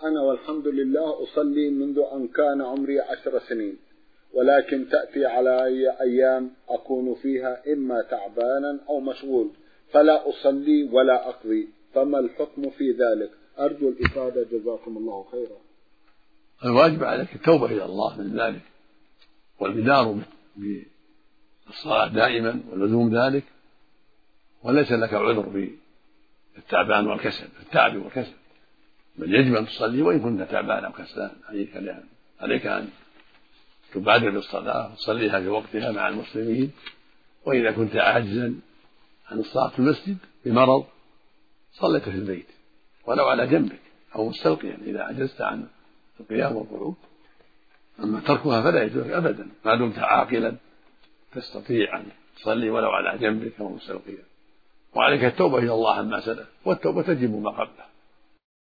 أنا والحمد لله أصلي منذ أن كان عمري 10 سنين، ولكن تأتي على أيام أكون فيها إما تعبانا أو مشغول فلا أصلي ولا أقضي، فما الحكم في ذلك؟ أرجو الإفادة جزاكم الله خيرا. الواجب عليك التوبة إلى الله من ذلك والبدار بالصلاة دائما ولزوم ذلك، وليس لك عذر في التعبان والكسل، في التعب والكسل، بل يجب أن تصلي وإن كنت تعبان أو كسلان. عليك أن تبادر بالصلاة وتصليها في وقتها مع المسلمين، وإذا كنت عاجزا عن الصلاة في المسجد بمرض صليت في البيت ولو على جنبك أو مستلقيا إذا عجزت عن القيام والقعود. أما تركها فلا يجوز أبدا ما دمت عاقلا تستطيع أن تصلي ولو على جنبك أو مستلقيا. وعليك التوبة إلى الله عما سلف، والتوبة تجب ما قبله.